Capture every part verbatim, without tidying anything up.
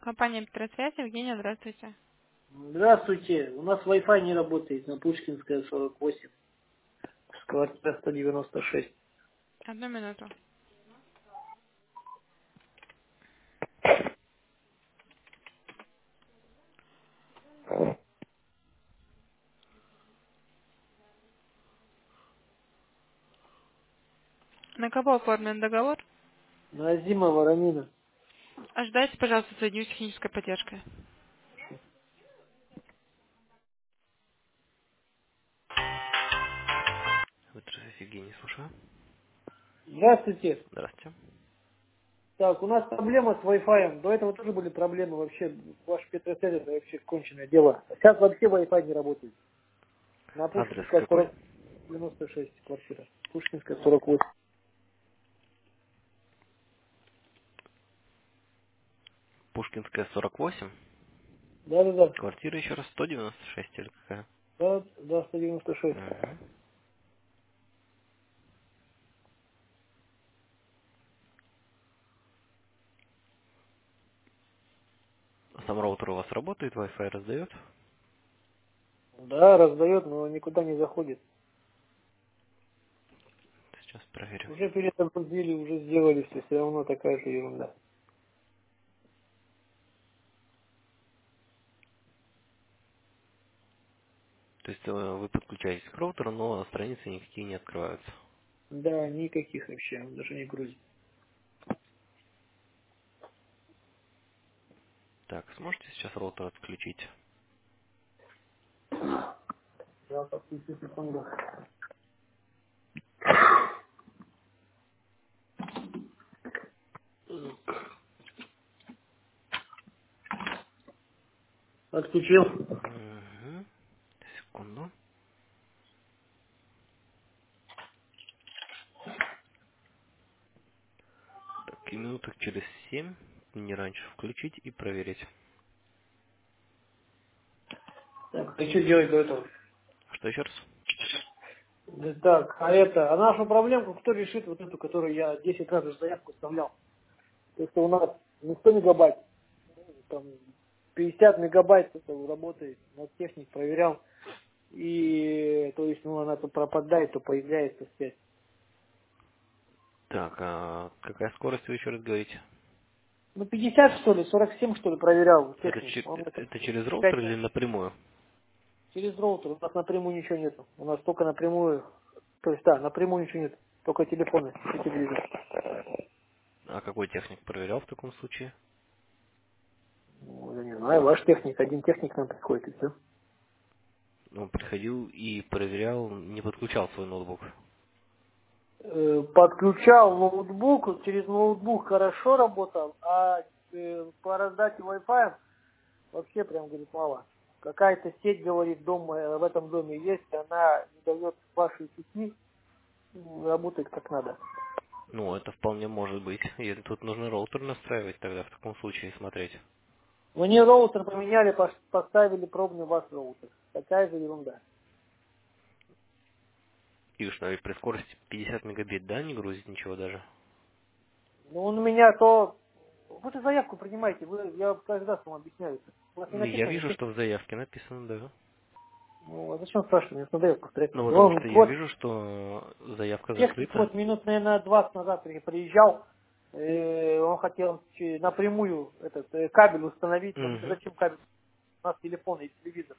Компания Петросвязь, Евгения, здравствуйте. Здравствуйте. У нас Wi-Fi не работает на Пушкинская сорок восемь, с квартира сто девяносто шесть. Одну минуту. На кого оформлен договор? Назима Воронина. Ожидайте, пожалуйста, соединю с технической поддержкой. Здравствуйте, Евгений, слушаю. Здравствуйте. Здравствуйте. Так, у нас проблема с Wi-Fi. До этого тоже были проблемы вообще. Ваш Петросвязь это вообще конченое дело. Сейчас вообще Wi-Fi не работает. На Адрес Пушкинская какой? сорок девяносто шесть квартира. Пушкинская сорок восемь. Пушкинская, сорок восемь. Да-да-да. Квартира еще раз сто девяносто шесть или какая? Да, да, сто девяносто шесть. Угу. Сам роутер у вас работает, Wi-Fi раздает? Да, раздает, но никуда не заходит. Сейчас проверю. Уже перезагрузили, уже сделали, все, все равно такая же ерунда. То есть э, вы подключаетесь к роутеру, но страницы никакие не открываются. Да, никаких вообще, он даже не грузит. Так, сможете сейчас роутер отключить? Я подключу секунду. Отключил. Угу. Секунду. Так, и минуток через семь, не раньше, включить и проверить. Так, ты что делать до этого? Что еще раз? Да так, а это, а нашу проблемку кто решит, вот эту, которую я десять раз уже заявку оставлял? То, что у нас не сто мегабайт, там пятьдесят мегабайт это работает, на техник проверял. И то есть, ну, она то пропадает, то появляется связь. Так, а какая скорость вы еще раз говорите? Ну, пятьдесят что ли, сорок семь что ли проверял Это, техник. че- Он это это через пять роутер или напрямую? через роутер. У нас напрямую ничего нету. У нас только напрямую, то есть да, напрямую ничего нет. Только телефоны и телевизор. А какой техник проверял в таком случае? Ну, я не знаю, ваш техник, один техник нам приходит и все. Он приходил и проверял, не подключал свой ноутбук. Э, Подключал ноутбук, через ноутбук хорошо работал, а э, по раздаче Wi-Fi вообще прям, говорит, мало. Какая-то сеть, говорит, дом, э, в этом доме есть, она не дает вашей сети м, работать как надо. Ну, это вполне может быть. И тут нужно роутер настраивать тогда в таком случае и смотреть. Мне роутер поменяли, пос- поставили пробный ваш роутер. Такая же ерунда. И что, и при скорости пятьдесят мегабит, да, не грузит ничего даже? Ну, он у меня то... Вы же заявку принимаете, вы, я каждый раз вам объясняю. У вас не Я написано вижу, ничего. что в заявке написано, да. Ну, а зачем спрашивать? Мне надоело повторять. Ну, потому Он что я вот вижу, что заявка техник закрыта. вот минут, наверное, двадцать назад при- приезжал. э, Он хотел че- напрямую этот э, кабель установить. Я говорю, Угу. зачем кабель? У нас телефон и телевизор.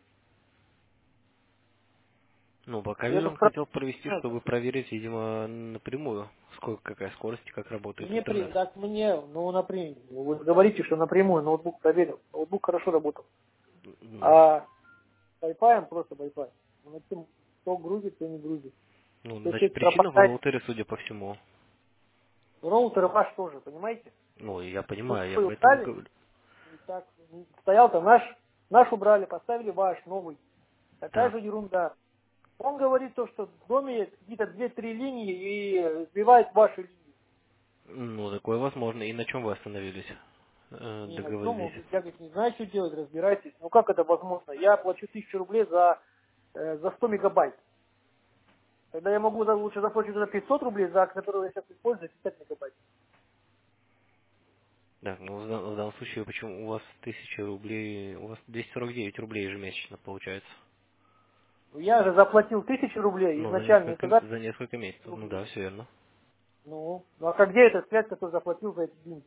Ну, по И это кабелю он спра- хотел провести, чтобы проверить, видимо, напрямую, сколько, какая скорость и как работает мне при, интернет. так мне, ну напрямую. Вы говорите, что напрямую ноутбук проверил. Ноутбук хорошо работал. Ну, А Wi-Fi просто Wi-Fi. Он этим то грузит, то не грузит. ну, То значит, сеть причина в пропадает. роутере, судя по всему. Роутер ваш тоже, понимаете? Ну, я Вы понимаю, я свой поэтому убрали, говорю. и так стоял-то наш, наш убрали, поставили ваш новый. Такая же Так, ерунда. Он говорит то, что в доме есть какие-то две-три линии и сбивает ваши линии. ну, такое возможно. И на чем вы остановились? Э, Не на чем, он договорились? говорит, я говорит, не знаю, что делать, разбирайтесь. Ну как это возможно? Я плачу тысячу рублей за, э, за сто мегабайт. Тогда я могу за- лучше заплатить за пятьсот рублей, за которую я сейчас использую пятьдесят мегабайт. Да, ну в, дан- в данном случае почему у вас тысяча рублей, у вас двести сорок девять рублей ежемесячно получается. Я же заплатил тысячу рублей Ну, за изначально, и несколько, сказали за несколько месяцев. Ну рублей. да, все верно. Ну, ну а как где эта связь, которую заплатил за эти деньги?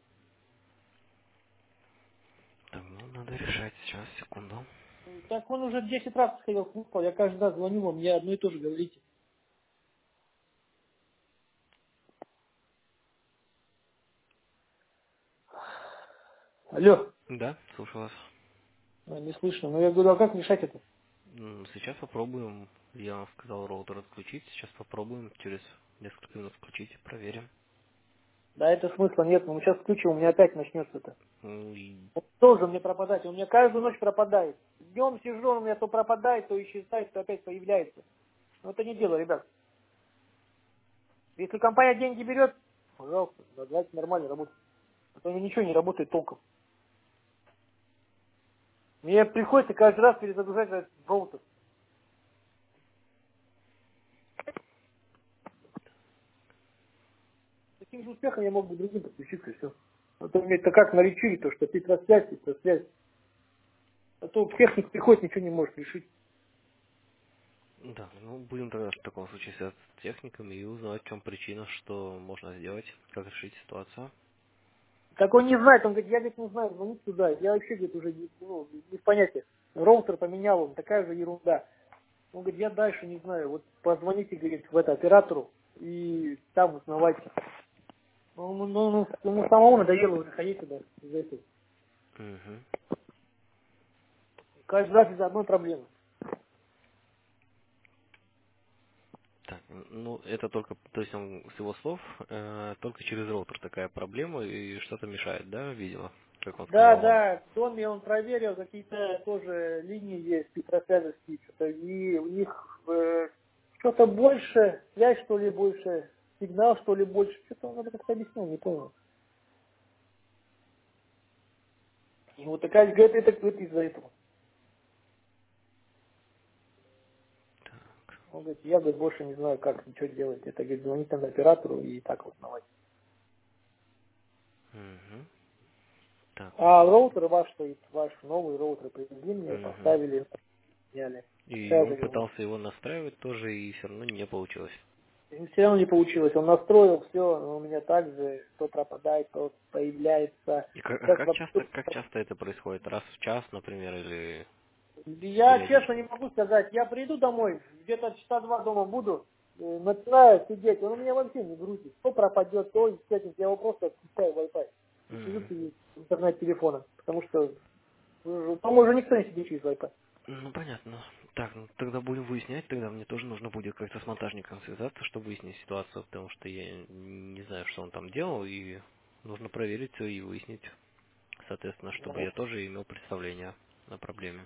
Так, ну надо решать. Сейчас, секунду. Так он уже десять раз сходил в футбол, я каждый раз звоню вам, мне одно и то же говорите. Алло, Да, слушаю вас. а, не слышно. Ну я говорю, а как решать это? М, Сейчас попробуем. Я вам сказал роутер отключить. Сейчас попробуем через несколько минут включить, проверим. Да это смысла нет, но мы сейчас включим, у меня опять начнется это. Ну, и- Он должен мне пропадать, он у меня каждую ночь пропадает. Днем сижу, он у меня то пропадает, то исчезает, то опять появляется. Но это не дело, ребят. Если компания деньги берет, пожалуйста, давайте нормально работать. А то у меня ничего не работает толком. Мне приходится каждый раз перезагружать этот роутер. С таким же успехом я мог бы другим подключиться и все. А то мне это как налечили, то что петросвязь, петросвязь. А то техник приходит, ничего не может решить. да, ну будем тогда в таком случае связаться с техниками и узнать, в чем причина, что можно сделать, как решить ситуацию. Так он не знает, он говорит, я говорит, не знаю, звонить туда. Я вообще, говорит, уже не, ну, без понятия. Роутер поменял, он такая же ерунда. Он говорит, я дальше не знаю, вот позвоните, говорит, в это оператору и там узнавайте. Ну, ну, ну, ну, ему самому надоело уже ходить туда из-за этого. Угу. Каждый раз из-за одной проблемы. Так, ну это только, то есть он с его слов, э, только через роутер такая проблема и что-то мешает, да, видимо, как он Да, сказал вам. да, в доме он проверил, какие-то тоже линии есть, петросвязовские, что-то, и у них э, что-то больше, связь что ли больше, сигнал что ли больше, что-то он это как-то объяснил, не понял. И вот такая, говорит, это, это из-за этого. Он говорит, я, говорит, больше не знаю, как, ничего делать. Это, говорит, звонить надо оператору и так вот узнавать. Угу. Так, А роутер ваш стоит, ваш новый роутер привезли мне, угу. поставили, сняли. И Такая же он ерунда. пытался его настраивать тоже, и все равно не получилось. И все равно не получилось. Он настроил все, но у меня также то пропадает, то появляется. И как, а Сейчас как вообще... часто, как часто это происходит? Раз в час, например, или Я честно не периодически? могу сказать. Я приду домой, где-то часа два дома буду, э, начинаю сидеть. Он у меня вообще не грузит. То пропадет, то исчезнет. Я его просто отключаю Wi-Fi. И сижу Мгм. с интернет-телефона. Потому что э, там уже никто не сидит через Wi-Fi. Ну, понятно. Так, ну тогда будем выяснять, тогда мне тоже нужно будет как-то с монтажником связаться, чтобы выяснить ситуацию, потому что я не знаю, что он там делал, и нужно проверить все и выяснить, соответственно, чтобы Ну, я тоже имел представление о проблеме.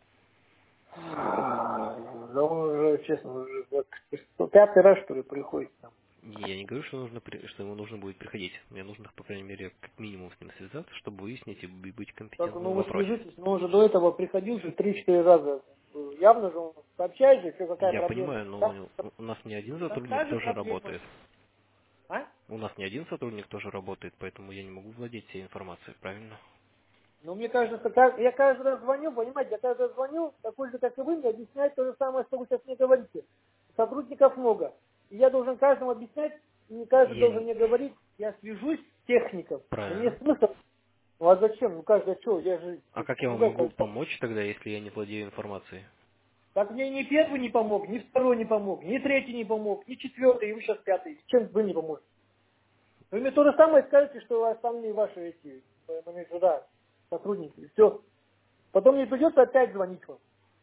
да он уже, честно, уже вот пятый раз, что ли, приходит там. Я не говорю, что нужно, при- что ему нужно будет приходить. Мне нужно, по крайней мере, как минимум с ним связаться, чтобы выяснить и б- быть Так, компетентным ну в вы вопросе. свяжитесь, но уже до этого приходил же три-четыре раза. Явно же он сообщает же, что какая Я проблема. понимаю, но Так, у у нас не один так, сотрудник та же тоже проблема. работает. А? У нас не один сотрудник тоже работает, поэтому я не могу владеть всей информацией, правильно? Но мне кажется, как, я каждый раз звоню, понимаете, я каждый раз звоню, такой же, как и вы, мне объясняет то же самое, что вы сейчас мне говорите. Сотрудников много. И я должен каждому объяснять, и каждый Я должен не... мне говорить, я свяжусь с техником. Мне Правильно. смысл. Ну а зачем? Ну каждый, а что, я же, А как я ну вам как, могу помочь тогда, если я не владею информацией? так мне ни первый не помог, ни второй не помог, ни третий не помог, ни четвертый, и вы сейчас пятый. Чем вы не поможете? Вы мне то же самое скажете, что остальные ваши эти э, менеджера, сотрудники. Все. Потом мне придется опять звонить вам.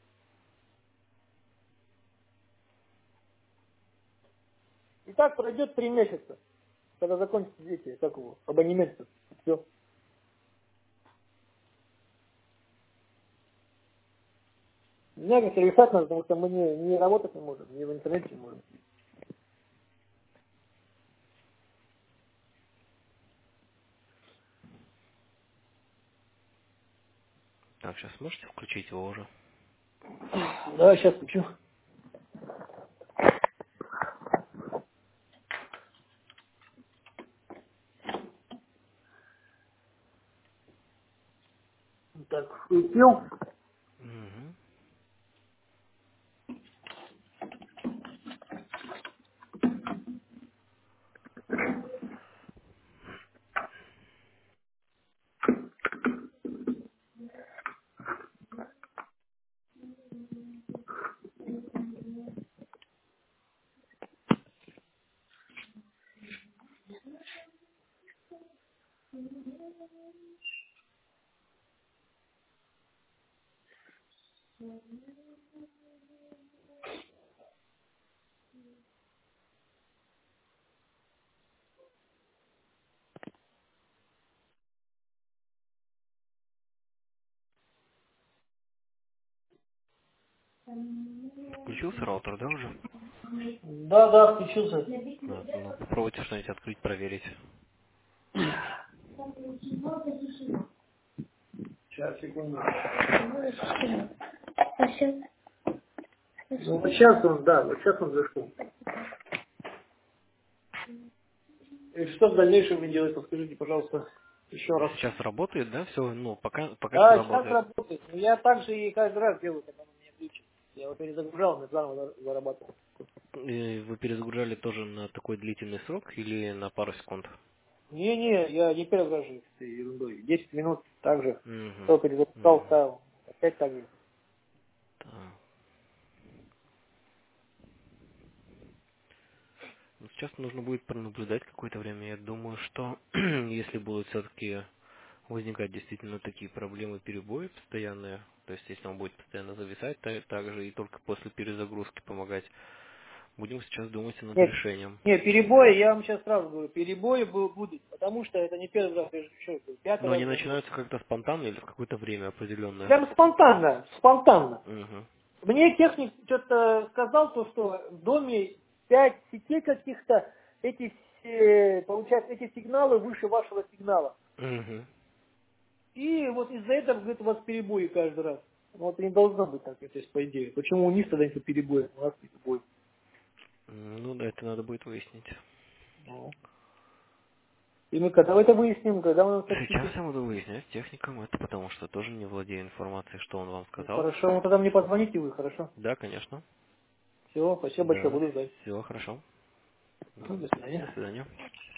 И так пройдет три месяца, когда закончится эти, как его, абонемент. Все. Меня как решать надо, потому что мы не, не работать не можем, не в интернете не можем. Так, сейчас можете включить его уже? Да, сейчас включу. Так, включил. Угу. Включился роутер, да, уже? Да, да, включился. А, ну, попробуйте что-нибудь открыть, проверить. Сейчас, секунду. Ну, вот сейчас он, да, вот сейчас он зашел. И что в дальнейшем мне делать, подскажите, пожалуйста, еще раз. Сейчас работает, да, все? Ну, пока, пока что Да, сейчас работает. работает. Но я также и каждый раз делаю, когда он меня глючит. Я его перезагружал, но заново за- зарабатывал. И вы перезагружали тоже на такой длительный срок или на пару секунд? Не-не, я не перегружаю с этой ерундой. десять минут также. Угу. Кто перезапускал, Угу. ставил. Опять так же. Так. Ну, сейчас нужно будет пронаблюдать какое-то время. Я думаю, что если будут все-таки возникать действительно такие проблемы, перебои постоянные, то есть если он будет постоянно зависать, та- также и только после перезагрузки помогать, будем сейчас думать над Нет, решением. нет, перебои, я вам сейчас сразу говорю, перебои бу- будут, потому что это не первый раз, я же еще говорю, пятый Но раз они звоню. начинаются как-то спонтанно или в какое-то время определенное. Прям спонтанно, спонтанно. Угу. Мне техник что-то сказал, то, что в доме пять сетей каких-то, эти, все, получается, эти сигналы выше вашего сигнала. Угу. И вот из-за этого, говорит, у вас перебои каждый раз. Ну, вот не должно быть так, то есть, по идее. Почему у них тогда не перебои, у нас перебои? Ну да, это надо будет выяснить. Ну. И мы когда это выясним, когда вы нам Сейчас сообщите? я буду выяснять с техником это, потому что тоже не владею информацией, что он вам Ну, сказал. хорошо, ну тогда мне позвоните вы, хорошо? Да, конечно. Все, спасибо большое, Да. буду ждать. Все хорошо. Ну, М, до До свидания. свидания.